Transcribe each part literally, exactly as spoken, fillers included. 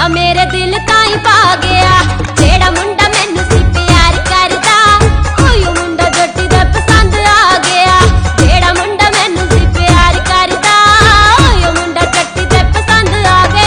धोखा मेरे दिल ताई पा गया। जेड़ा मुंडा मैनू सी प्यार करदा ओयो मुंडा जट्टी दे पसंद आ गया। जेड़ा मुंडा मैनू सी प्यार करदा ओयो मुंडा जट्टी दे पसंद आ गया।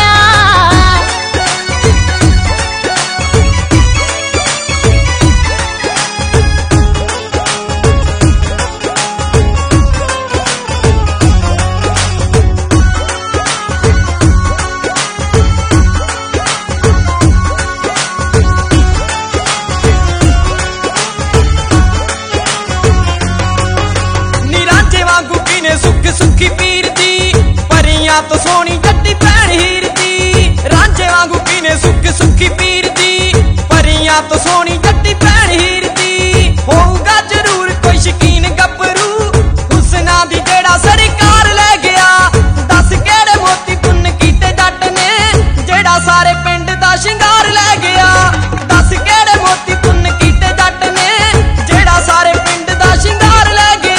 सुख सुखी पीर दी परियां तो सोनी जट्टी भैन हीर दी। रांझे वांगू पीने सुख सुखी पीर दी परियां तो सोनी जट्टी भैन हीर दी। होगा जरूर कोई शकीन गपरू हुसना दी जेड़ा सरकार ले गया। दस केड़े मोती पुन कीते जट ने जेड़ा सारे पिंड दा शिंगार ले गया। दस केड़े मोती पुन कीते जट ने जेड़ा सारे पिंड दा शिंगार ले गया।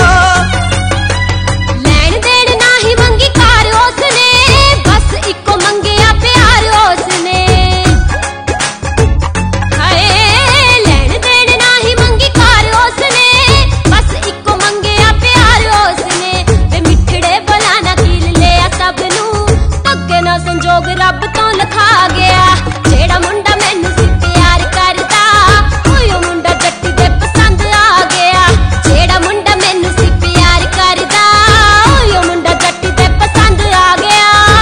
संजोग रब तो लिखा गया। जेड़ा मुंडा मैनू सी प्यार करदा ओयो मुंडा जट्टी दे पसंद आ गया। जेड़ा मुंडा मैनू सी प्यार करदा ओयो मुंडा जट्टी दे पसंद आ गया।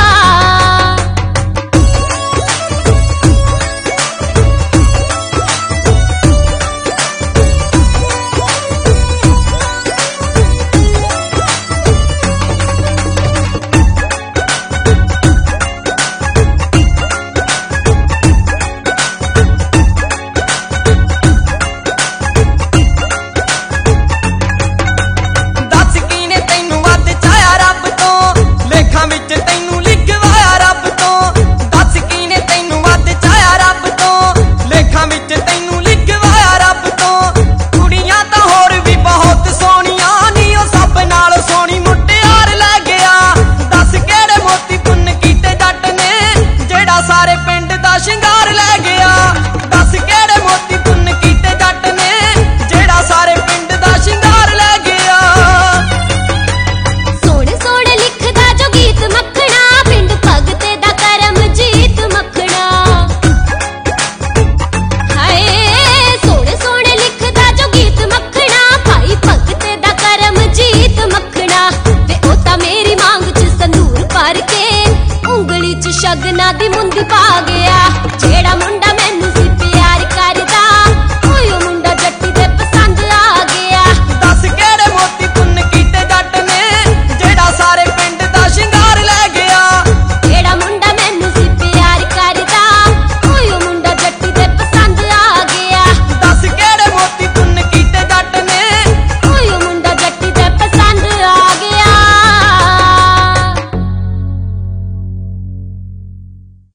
सारे पिंड दा शिंगार ले गया। दस केड़े मोती पुन कीते जट ने जेड़ा सारे पिंड दा शिंगार ले गया। सोहणे सोहणे लिखदा जो गीत मखना पिंड भगते दा करम जीत मखना। हाय सोहणे सोहणे लिखदा जो गीत मखना भाई भगते दा करम जीत मखना। ते ओ तां मेरी मांग च संदूर भर के उंगली च शगना दी मुंदी पा गया। जेड़ा मुंडा मैनू सी